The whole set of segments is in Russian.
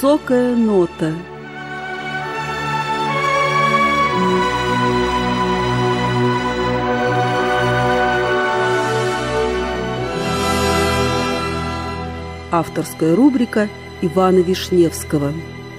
Высокая нота. Авторская рубрика Ивана Вишневского.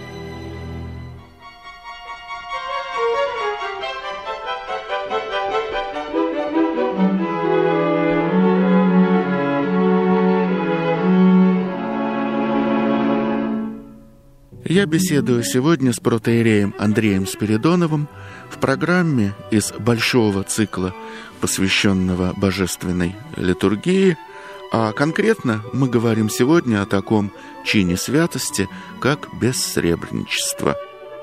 Я беседую сегодня с протоиереем Андреем Спиридоновым в программе из большого цикла, посвященного божественной литургии, а конкретно мы говорим сегодня о таком чине святости, как бессребреничество.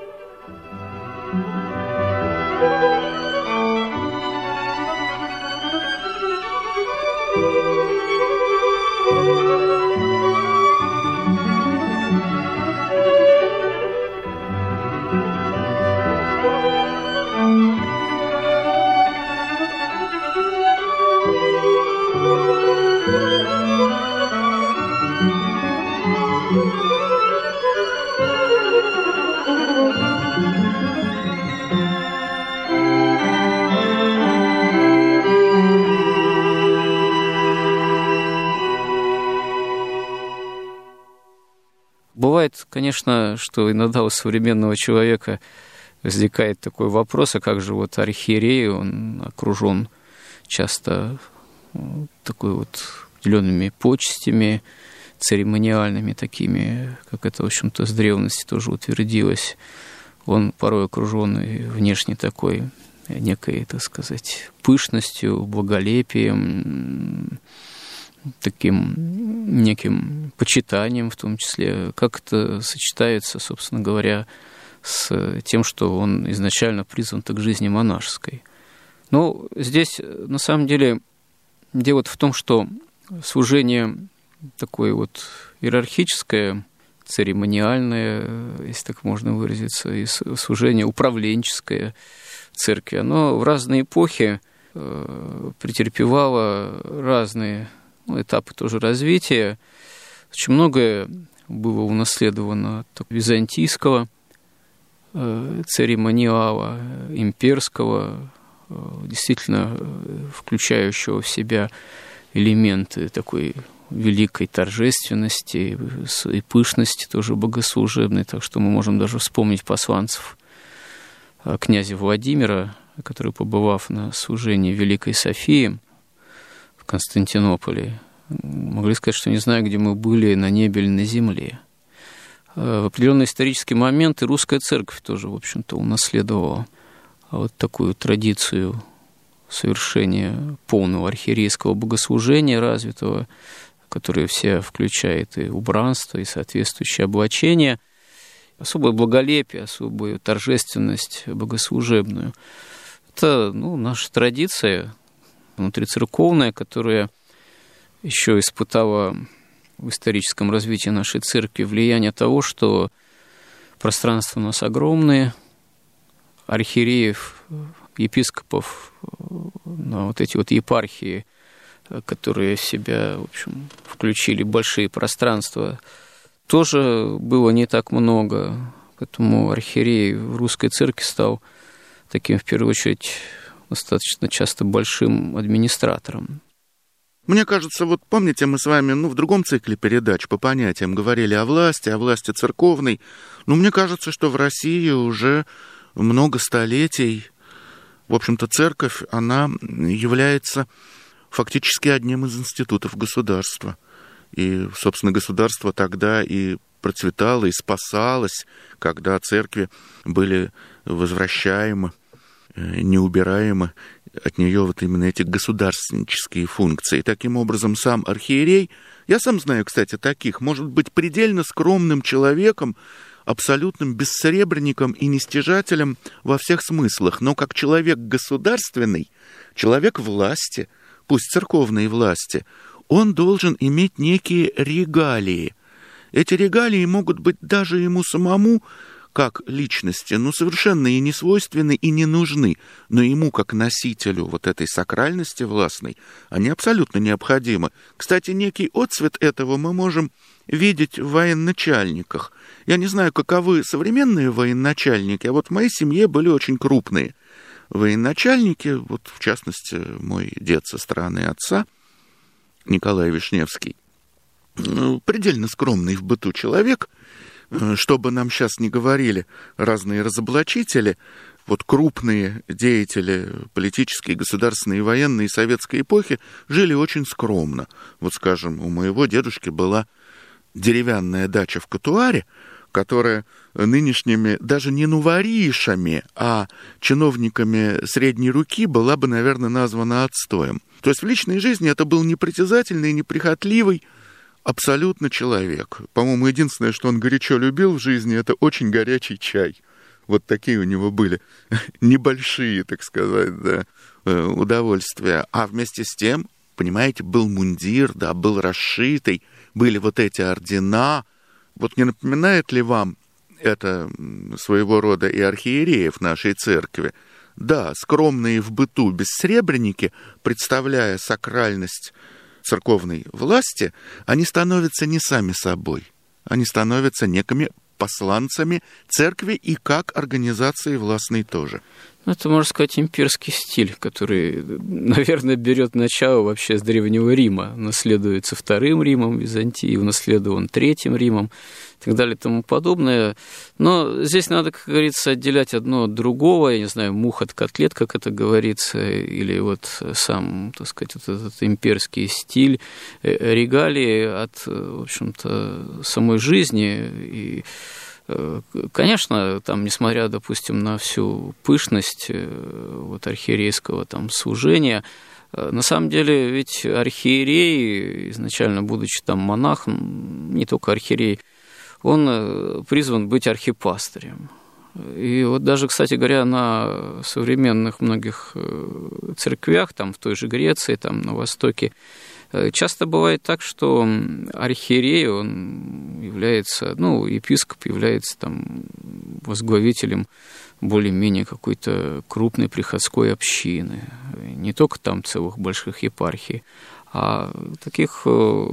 Бывает, конечно, что иногда у современного человека возникает такой вопрос, а как же вот архиерей, он окружен часто такой вот определенными почестями, церемониальными такими, как это, в общем-то, с древности тоже утвердилось. Он порой окружен внешне такой некой, так сказать, пышностью, благолепием, таким неким почитанием в том числе, как это сочетается, собственно говоря, с тем, что он изначально призван к жизни монашеской. Но здесь, на самом деле, дело в том, что служение такое вот иерархическое, церемониальное, если так можно выразиться, и служение управленческое церкви, оно в разные эпохи претерпевало разные этапы тоже развития. Очень многое было унаследовано от византийского церемониала, имперского, действительно включающего в себя элементы такой великой торжественности и пышности тоже богослужебной. Так что мы можем даже вспомнить посланцев князя Владимира, который, побывав на служении Великой Софии в Константинополе, могли сказать, что не знаю, где мы были, на небе или на земле. В определенные исторические моменты русская церковь тоже, в общем-то, унаследовала вот такую традицию совершения полного архиерейского богослужения развитого, которое все включает и убранство, и соответствующее облачение, особое благолепие, особую торжественность богослужебную. Это наша традиция внутрицерковная, которая еще испытала в историческом развитии нашей церкви влияние того, что пространства у нас огромные, архиереев, епископов, на вот эти вот епархии, которые в себя, в общем, включили большие пространства, тоже было не так много. Поэтому архиерей в русской церкви стал таким, в первую очередь, достаточно часто большим администратором. Мне кажется, вот помните, мы с вами, в другом цикле передач по понятиям говорили о власти церковной. Мне кажется, что в России уже много столетий, в общем-то, церковь, она является фактически одним из институтов государства. И, собственно, государство тогда и процветало, и спасалось, когда церкви были возвращаемы, неубираемы от нее вот именно эти государственнические функции. И таким образом сам архиерей, я сам знаю, кстати, таких, может быть предельно скромным человеком, абсолютным бессребренником и нестяжателем во всех смыслах, но как человек государственный, человек власти, пусть церковной власти, он должен иметь некие регалии. Эти регалии могут быть даже ему самому как личности, совершенно и не свойственны, и не нужны. Но ему, как носителю вот этой сакральности властной, они абсолютно необходимы. Кстати, некий отцвет этого мы можем видеть в военачальниках. Я не знаю, каковы современные военачальники, а вот в моей семье были очень крупные военачальники, вот в частности, мой дед со стороны отца, Николай Вишневский, предельно скромный в быту человек, что бы нам сейчас ни говорили разные разоблачители, вот крупные деятели политические, государственные и военные советской эпохи жили очень скромно. Вот, скажем, у моего дедушки была деревянная дача в Катуаре, которая нынешними даже не нуворишами, а чиновниками средней руки была бы, наверное, названа отстоем. То есть в личной жизни это был непритязательный, неприхотливый, абсолютно человек. По-моему, единственное, что он горячо любил в жизни, это очень горячий чай. Вот такие у него были небольшие, так сказать, да, удовольствия. А вместе с тем, понимаете, был мундир, да, был расшитый, были вот эти ордена. Вот не напоминает ли вам это своего рода и архиереев нашей церкви? Да, скромные в быту бессребреники, представляя сакральность церковной власти, они становятся не сами собой. Они становятся некими посланцами церкви и как организации властной тоже. Это, можно сказать, имперский стиль, который, наверное, берет начало вообще с Древнего Рима, наследуется Вторым Римом, Византии, унаследован Третьим Римом и так далее и тому подобное. Но здесь надо, как говорится, отделять одно от другого, я не знаю, мух от котлет, как это говорится, или вот сам, так сказать, вот этот имперский стиль, регалии от, в общем-то, самой жизни. И конечно, там, несмотря, допустим, на всю пышность вот, архиерейского там служения, на самом деле ведь архиерей, изначально будучи там монахом, не только архиерей, он призван быть архипастырем. И вот даже, кстати говоря, на современных многих церквях, там в той же Греции, там на Востоке, часто бывает так, что архиерей, он является, епископ является там возглавителем более-менее какой-то крупной приходской общины. Не только там целых больших епархий, а таких,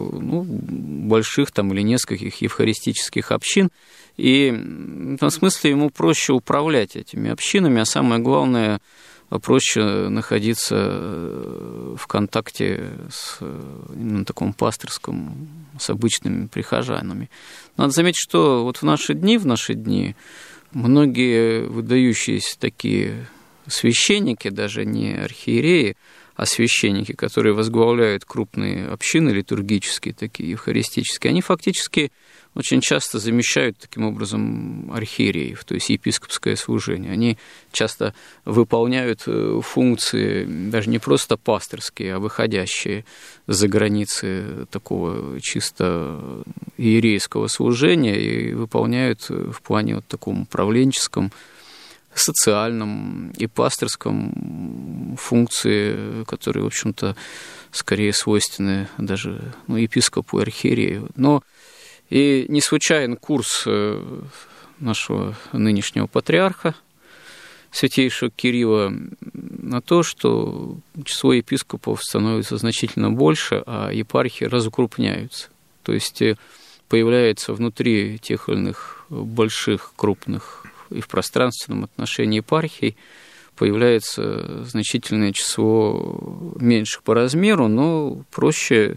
больших там или нескольких евхаристических общин. И в этом смысле ему проще управлять этими общинами, а самое главное, проще находиться в контакте с именно таком пастырском, с обычными прихожанами. Надо заметить, что вот в наши дни многие выдающиеся такие священники, даже не архиереи, а священники, которые возглавляют крупные общины литургические, такие евхаристические, они фактически очень часто замещают таким образом архиереев, то есть епископское служение. Они часто выполняют функции даже не просто пастырские, а выходящие за границы такого чисто иерейского служения и выполняют в плане вот таком управленческом, социальном и пастырском функции, которые, в общем-то, скорее свойственны даже епископу и архиерею. Но и не случайен курс нашего нынешнего патриарха, святейшего Кирилла, на то, что число епископов становится значительно больше, а епархии разукрупняются. То есть появляется внутри тех или иных больших, крупных и в пространственном отношении епархий, появляется значительное число меньших по размеру, но проще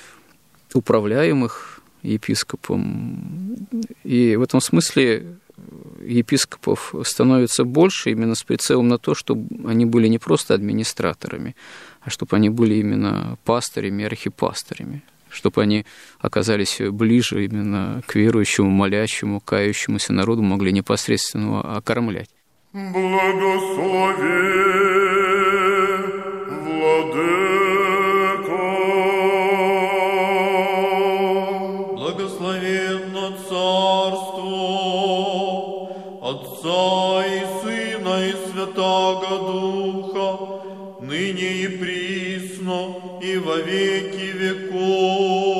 управляемых епископом. И в этом смысле епископов становится больше именно с прицелом на то, чтобы они были не просто администраторами, а чтобы они были именно пастырями, архипастырями, чтобы они оказались ближе именно к верующему, молящему, кающемуся народу, могли непосредственно окормлять. Благослови, Владыко, благословенно Царство Отца и Сына и Святаго Духа, ныне и присно, и во веки веков.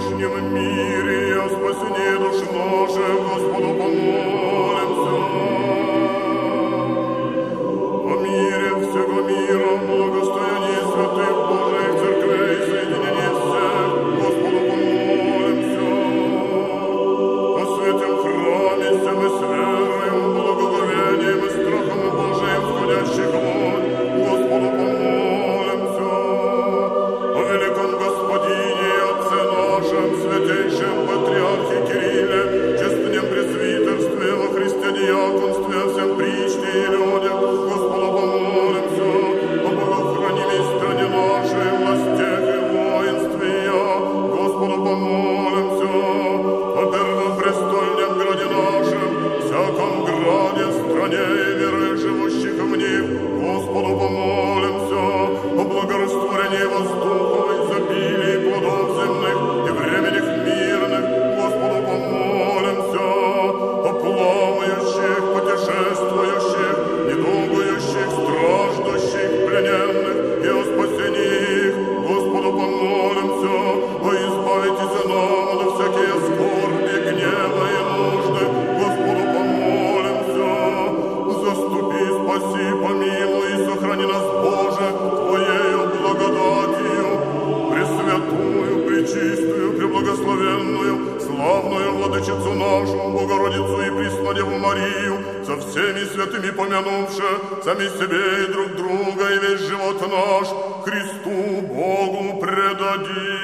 здешнем мире, о спасении душ наших, Господу помолимся. О мире всего мира, благостоянии святых Божьих церквей, соединении всех, Господу помолимся. О святом храме, всем и с верою, благоговением и страхом Божиим, входящих вон, Господу помолимся. О великом Господине и Отце нашем, святейшем Патриархе Кирилле, честном пресвитерстве, во Христе диаконстве, всем причте и людях, Господу помолимся. О богохранимой стране нашей, властях и воинстве я, Господу помолимся. О первопрестольном граде нашем, всяком граде, стране и веры живущих в них, Господу помолимся. О благорастворении воздуха, изобилии плодов земных и временных мирных, Господу помолимся. О плавающих, путешествующих, недугующих, страждущих, плененных и о спасении их, Господу помолимся. О избавитесь нам от всякие скорби, гнева и нужды, Господу помолимся. Заступи, спаси, помилуй и сохрани нас, Боже, Твоею благодатью, пресвятую, пречистую, преблагословенную, славную владычицу нашу, Богородицу и Преснодеву Марию, со всеми святыми помянувши, сами себе и друг друга, и весь живот наш Христу Богу предадим.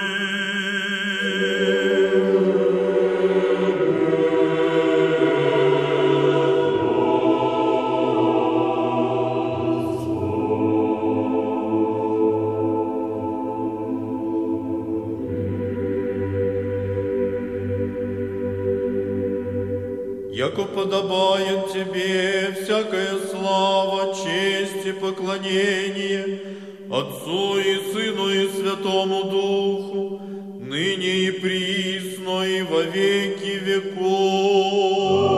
Яко подобает Тебе всякая слава, честь и поклонение Отцу и Сыну и Святому Духу, ныне и присно и во веки веков.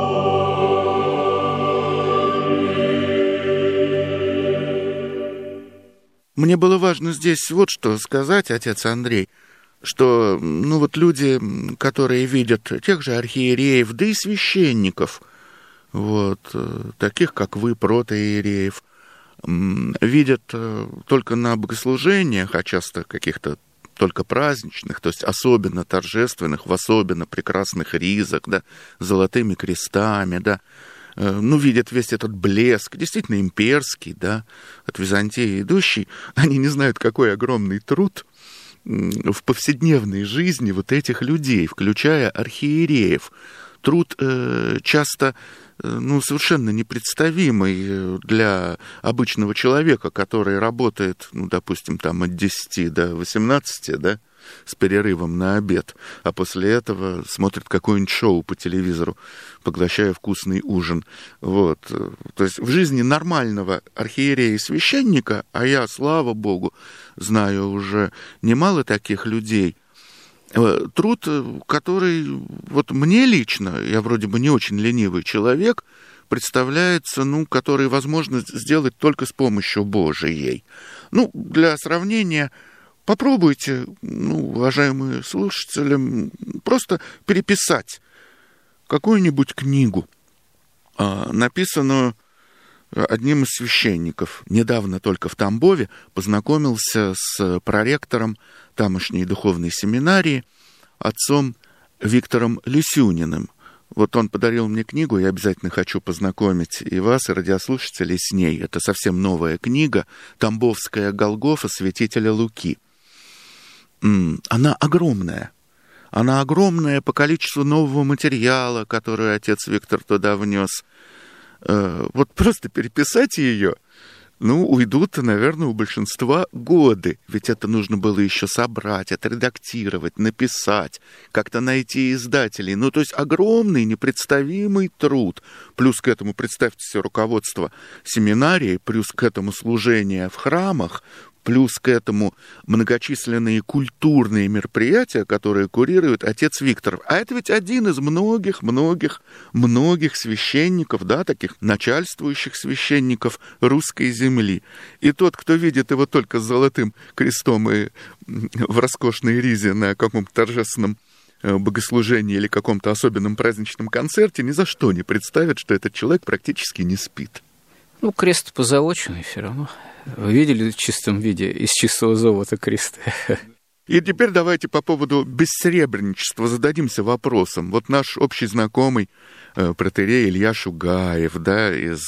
Мне было важно здесь вот что сказать, отец Андрей, что, ну вот люди, которые видят тех же архиереев, да и священников, вот, таких, как вы, протоиереев, видят только на богослужениях, а часто каких-то только праздничных, то есть особенно торжественных, в особенно прекрасных ризах, да, золотыми крестами, да, ну, видят весь этот блеск, действительно имперский, да, от Византии идущий, они не знают, какой огромный труд в повседневной жизни вот этих людей, включая архиереев. Труд часто, ну, совершенно непредставимый для обычного человека, который работает, ну, допустим, там от 10 до 18, да, с перерывом на обед, а после этого смотрит какое-нибудь шоу по телевизору, поглощая вкусный ужин. Вот. То есть в жизни нормального архиерея и священника, а я, слава Богу, знаю уже немало таких людей, труд, который вот мне лично, я вроде бы не очень ленивый человек, представляется, ну, который возможно сделать только с помощью Божией. Ну, для сравнения, попробуйте, ну, уважаемые слушатели, просто переписать какую-нибудь книгу, написанную одним из священников. Недавно только в Тамбове познакомился с проректором тамошней духовной семинарии, отцом Виктором Лисюниным. Вот он подарил мне книгу, я обязательно хочу познакомить и вас, и радиослушателей с ней. Это совсем новая книга «Тамбовская Голгофа» святителя Луки. Она огромная. Она огромная по количеству нового материала, который отец Виктор туда внес. Вот просто переписать ее, ну, уйдут, наверное, у большинства годы. Ведь это нужно было еще собрать, отредактировать, написать, как-то найти издателей. Ну, то есть огромный, непредставимый труд. Плюс к этому, представьте себе, руководство семинарии, плюс к этому служение в храмах, плюс к этому многочисленные культурные мероприятия, которые курирует отец Виктор. А это ведь один из многих священников, да, таких начальствующих священников русской земли. И тот, кто видит его только с золотым крестом и в роскошной ризе на каком-то торжественном богослужении или каком-то особенном праздничном концерте ни за что не представят, что этот человек практически не спит. Ну, крест позолоченный все равно. Вы видели в чистом виде из чистого золота крест? И теперь давайте по поводу бессребреничества зададимся вопросом. Вот наш общий знакомый протоиерей Илья Шугаев, да, из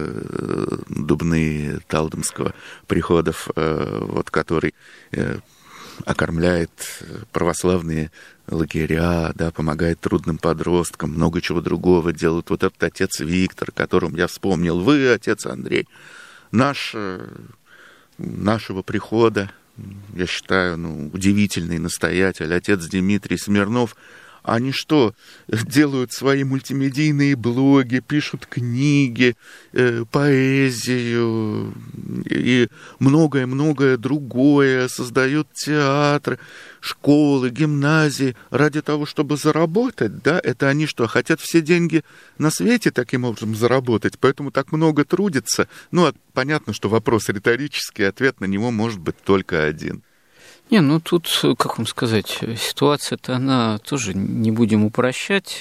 Дубны Талдомского приходов, вот, который окормляет православные лагеря, да, помогает трудным подросткам, много чего другого делает. Вот этот отец Виктор, о котором я вспомнил, вы, отец Андрей, нашего прихода, я считаю, удивительный настоятель, отец Дмитрий Смирнов. Они что, делают свои мультимедийные блоги, пишут книги, поэзию и многое-многое другое, создают театры, школы, гимназии ради того, чтобы заработать, да? Это они что, хотят все деньги на свете таким образом заработать, поэтому так много трудятся? Понятно, что вопрос риторический, ответ на него может быть только один. Тут, как вам сказать, ситуация-то, она тоже, не будем упрощать.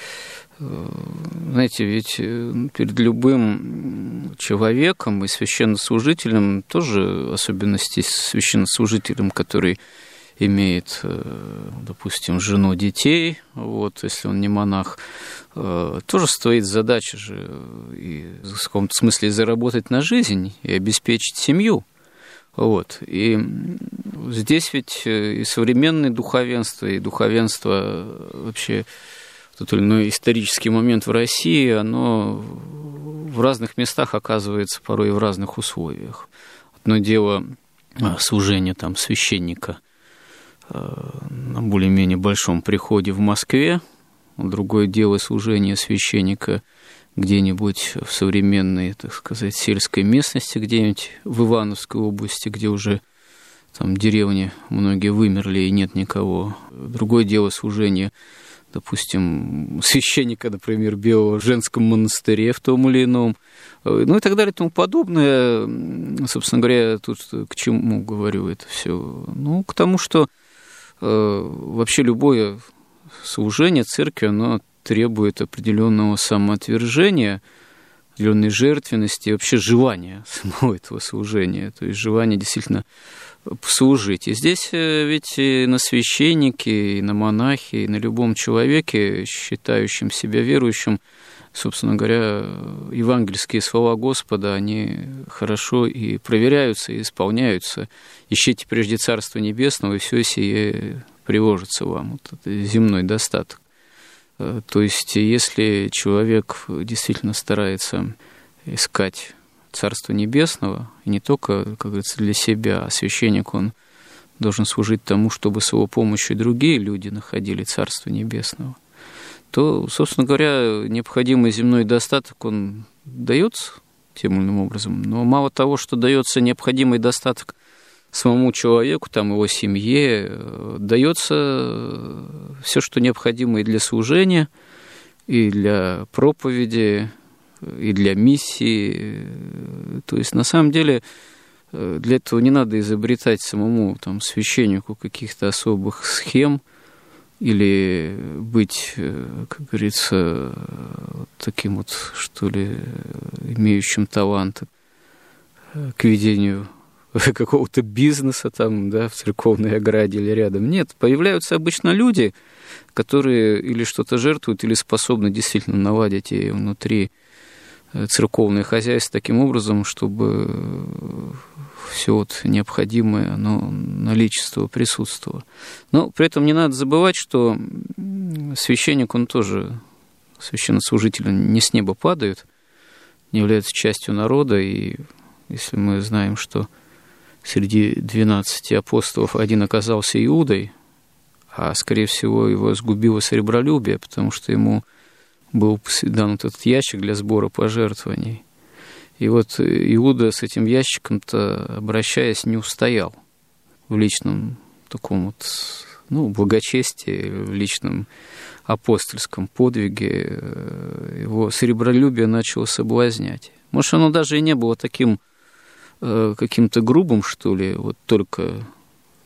Знаете, ведь перед любым человеком и священнослужителем тоже, особенности священнослужителем, который имеет, допустим, жену, детей, вот, если он не монах, тоже стоит задача же и в каком-то смысле заработать на жизнь и обеспечить семью. Вот. И здесь ведь и современное духовенство, и духовенство вообще тот или иной исторический момент в России, оно в разных местах оказывается порой в разных условиях. Одно дело служение там священника на более-менее большом приходе в Москве, другое дело служение священника где-нибудь в современной, так сказать, сельской местности, где-нибудь в Ивановской области, где уже там деревни многие вымерли и нет никого. Другое дело служение, допустим, священника, например, Белого в женском монастыре в том или ином, и так далее и тому подобное. Собственно говоря, тут к чему говорю это все? К тому, что вообще любое служение церкви, оно требует определенного самоотвержения, определенной жертвенности и вообще желания самого этого служения, то есть желания действительно служить. И здесь ведь и на священнике, и на монахе, и на любом человеке, считающем себя верующим, собственно говоря, евангельские слова Господа, они хорошо и проверяются, и исполняются. «Ищите прежде Царства Небесного, и все сие приложится вам». Вот это земной достаток. То есть, если человек действительно старается искать Царство Небесного, и не только, как говорится, для себя, а священник, он должен служить тому, чтобы с его помощью другие люди находили Царство Небесного, то, собственно говоря, необходимый земной достаток, он дается тем или иным образом. Но мало того, что дается необходимый достаток самому человеку, там, его семье, дается все, что необходимо и для служения, и для проповеди, и для миссии. То есть, на самом деле, для этого не надо изобретать самому там, священнику каких-то особых схем или быть, как говорится, таким вот, что ли, имеющим талант к ведению какого-то бизнеса там, да, в церковной ограде или рядом. Нет, появляются обычно люди, которые или что-то жертвуют, или способны действительно наладить и внутри церковное хозяйство таким образом, чтобы все вот необходимое, оно наличество присутствовало. Но при этом не надо забывать, что священник, он тоже, священнослужитель, не с неба падает, не является частью народа, и если мы знаем, что среди 12 апостолов один оказался Иудой, а, скорее всего, его сгубило сребролюбие, потому что ему был дан вот этот ящик для сбора пожертвований. И вот Иуда с этим ящиком-то, обращаясь, не устоял в личном таком вот, благочестии, в личном апостольском подвиге. Его сребролюбие начало соблазнять. Может, оно даже и не было таким каким-то грубым, что ли, вот только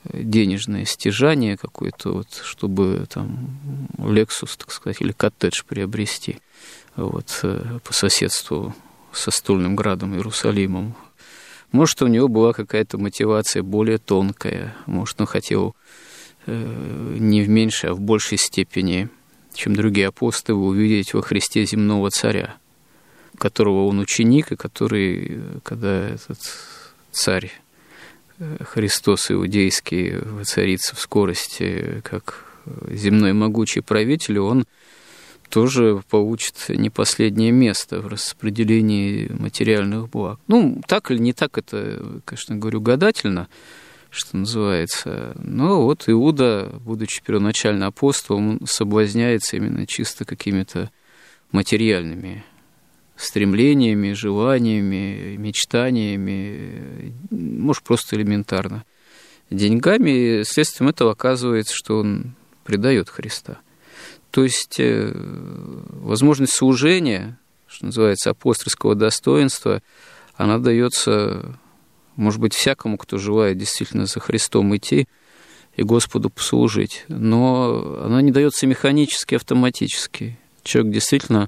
денежное стяжание какое-то, вот, чтобы там Lexus, так сказать, или коттедж приобрести вот, по соседству со Стольным Градом, Иерусалимом. Может, у него была какая-то мотивация более тонкая, может, он хотел не в меньшей, а в большей степени, чем другие апостолы, увидеть во Христе земного царя, которого он ученик, и который, когда этот царь Христос иудейский воцарится в скорости, как земной могучий правитель, он тоже получит не последнее место в распределении материальных благ. Ну, так или не так, это, конечно, говорю, гадательно, что называется. Но вот Иуда, будучи первоначально апостолом, соблазняется именно чисто какими-то материальными стремлениями, желаниями, мечтаниями, может, просто элементарно деньгами, и следствием этого оказывается, что он предает Христа. То есть возможность служения, что называется, апостольского достоинства, она дается, может быть, всякому, кто желает действительно за Христом идти и Господу послужить, но она не дается механически, автоматически. Человек действительно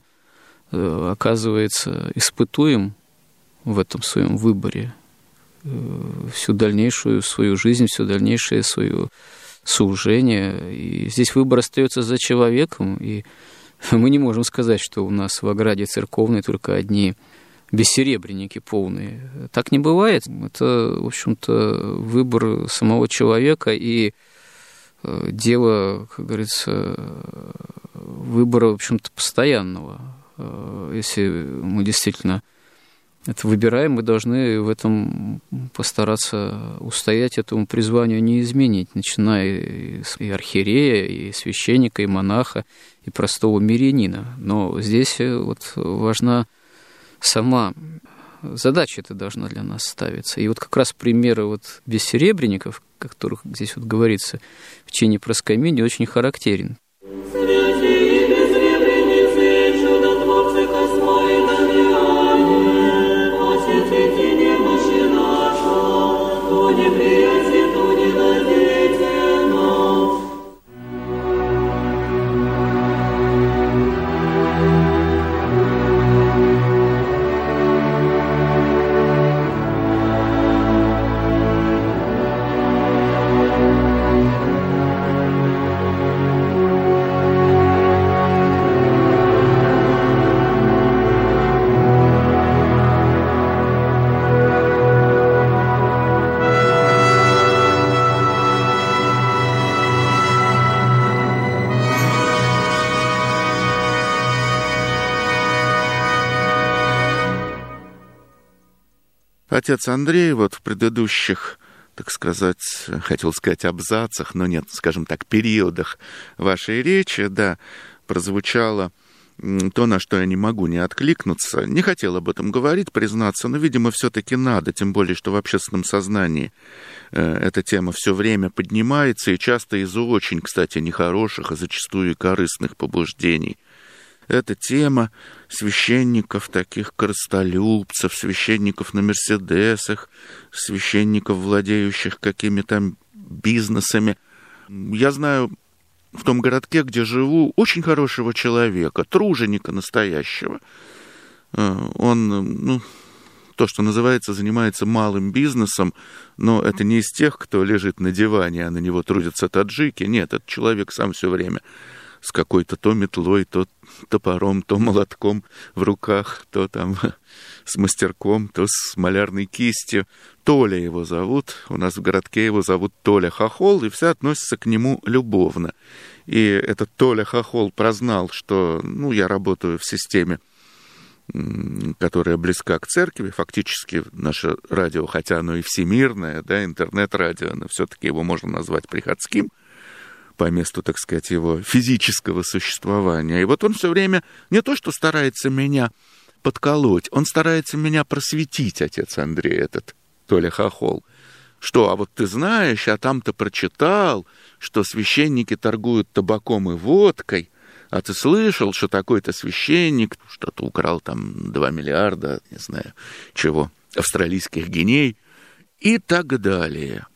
оказывается испытуем в этом своем выборе всю дальнейшую свою жизнь, все дальнейшее свое служение. И здесь выбор остается за человеком, и мы не можем сказать, что у нас в ограде церковной только одни бессеребренники полные. Так не бывает. Это, в общем-то, выбор самого человека и дело, как говорится, выбора, в общем-то, постоянного. Если мы действительно это выбираем, мы должны в этом постараться устоять, этому призванию не изменить, начиная и архиерея, и священника, и монаха, и простого мирянина. Но здесь вот важна сама задача, это должна для нас ставиться. И вот как раз примеры вот бессеребренников, о которых здесь вот говорится в чине Проскомидии, очень характерен. Отец Андрей вот в предыдущих, так сказать, хотел сказать абзацах, но нет, скажем так, периодах вашей речи, да, прозвучало то, на что я не могу не откликнуться. Не хотел об этом говорить, признаться, но, видимо, все-таки надо, тем более, что в общественном сознании эта тема все время поднимается, и часто из-за очень, кстати, нехороших, а зачастую и корыстных побуждений. Это тема священников, таких корыстолюбцев, священников на Мерседесах, священников, владеющих какими-то бизнесами. Я знаю в том городке, где живу, очень хорошего человека, труженика настоящего. Он, то, что называется, занимается малым бизнесом, но это не из тех, кто лежит на диване, а на него трудятся таджики. Нет, этот человек сам все время с какой-то то метлой, то топором, то молотком в руках, то там с мастерком, то с малярной кистью. Толя его зовут, у нас в городке его зовут Толя Хохол, и все относятся к нему любовно. И этот Толя Хохол прознал, что, я работаю в системе, которая близка к церкви, фактически наше радио, хотя оно и всемирное, да, интернет-радио, но все-таки его можно назвать приходским, по месту, так сказать, его физического существования. И вот он все время не то что старается меня подколоть, он старается меня просветить, отец Андрей, этот Толя Хохол. Что, а вот ты знаешь, а там-то прочитал, что священники торгуют табаком и водкой, а ты слышал, что такой-то священник что-то украл там 2 миллиарда, не знаю, чего, австралийских гиней и так далее.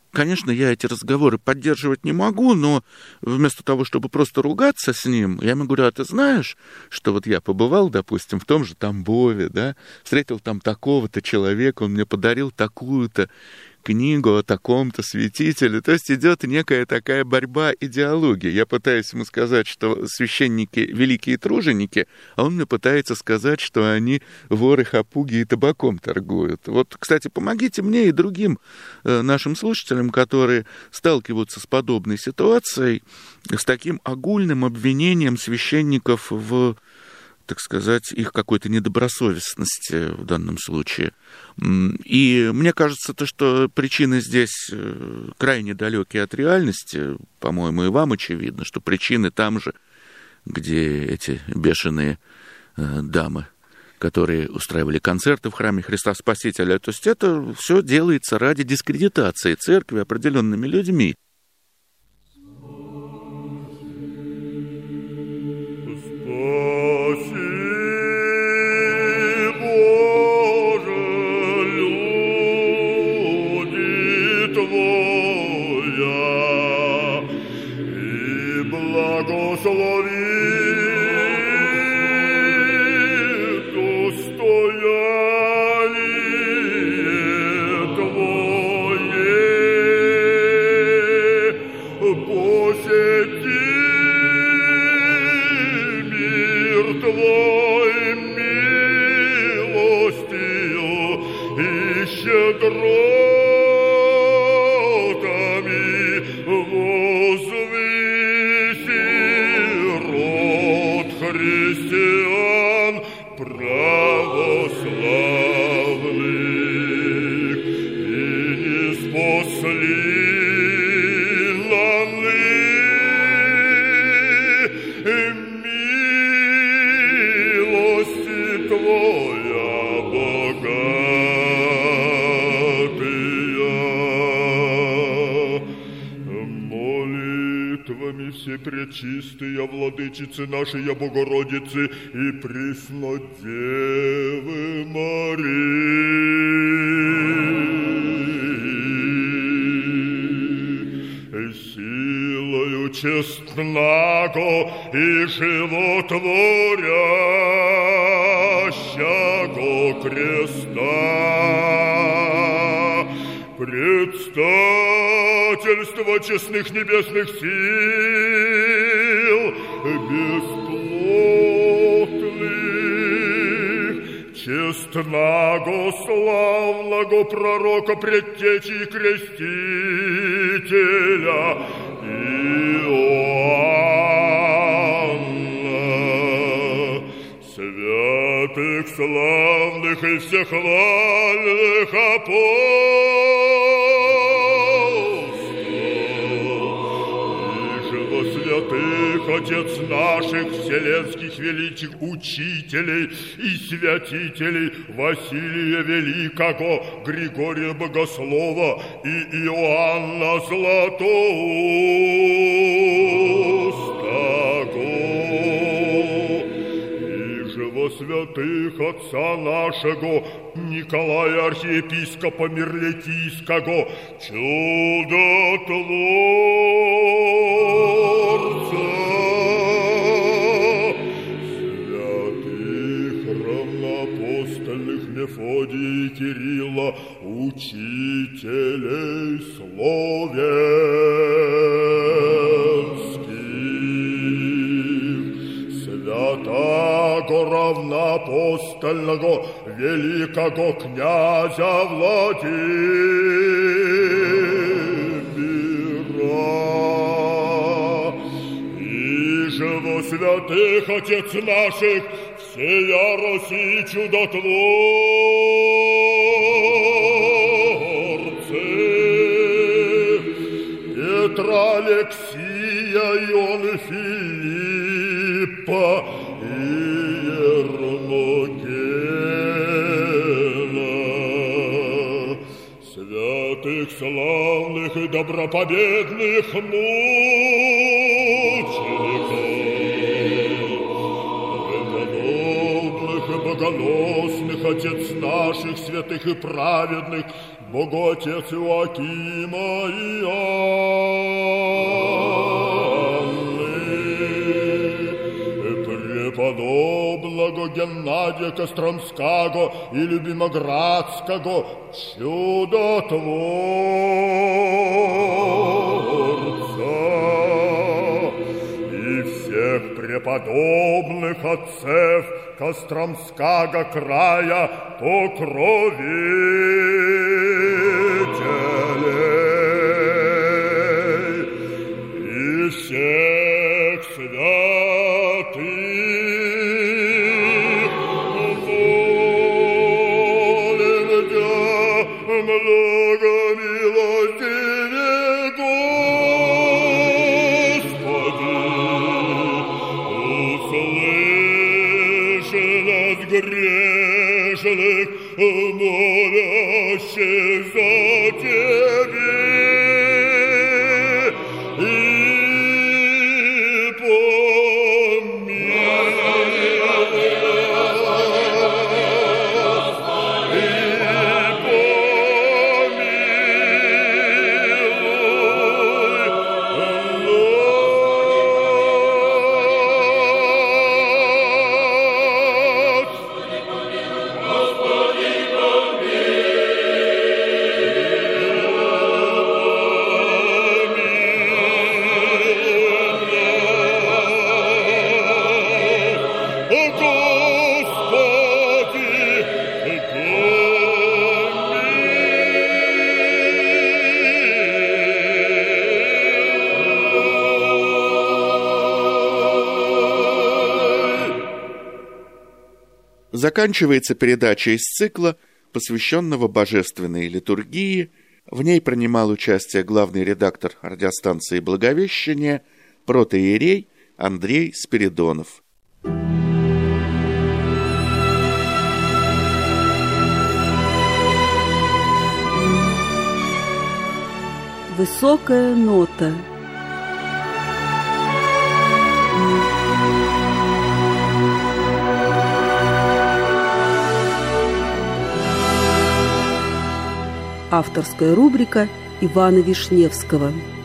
конечно, я эти разговоры поддерживать не могу, но вместо того, чтобы просто ругаться с ним, я ему говорю: а ты знаешь, что вот я побывал, допустим, в том же Тамбове, да, встретил там такого-то человека, он мне подарил такую-то книгу о таком-то святителе. То есть идет некая такая борьба идеологии. Я пытаюсь ему сказать, что священники великие труженики, а он мне пытается сказать, что они воры, хапуги и табаком торгуют. Вот, кстати, помогите мне и другим нашим слушателям, которые сталкиваются с подобной ситуацией, с таким огульным обвинением священников в, так сказать, их какой-то недобросовестности в данном случае. И мне кажется, то, что причины здесь крайне далекие от реальности, по-моему, и вам очевидно, что причины там же, где эти бешеные дамы, которые устраивали концерты в храме Христа Спасителя. То есть это все делается ради дискредитации церкви определенными людьми. Пречистая Владычицы нашей Богородицы и Преснодевы Марии, силою честного и животворящего креста, предстательство честных небесных сил, бесплотных, честного, славного пророка, предтечи и крестителя Иоанна, святых, славных и всехвальных апостолов, Отец наших вселенских великих учителей и святителей Василия Великого, Григория Богослова и Иоанна Златоустого, и же во святых отца нашего Николая архиепископа Мирлетийского, чудотворца, Мефодия и Кирилла, учителей словенских, святаго равноапостольного великого князя Владимира, и же во святых отец наших всея Руси чудотворцы, Петра, Алексия, Иоанна, Филиппа и Ермогена, святых, славных и добропобедных мучеников, богоносных отец наших святых и праведных, Бог отец Иоакима и Анны, преподобного Геннадия Костромского и Любимоградского, чудотворца, и всех преподобных отцев Костромского края покровителей, и всех святых, молим Тя, благомилостивее Господи, услыши нас грешных, молящих за Тебе, и Заканчивается передача из цикла, посвященного божественной литургии. В ней принимал участие главный редактор радиостанции «Благовещение», протоиерей Андрей Спиридонов. Высокая нота. Авторская рубрика Ивана Вишневского.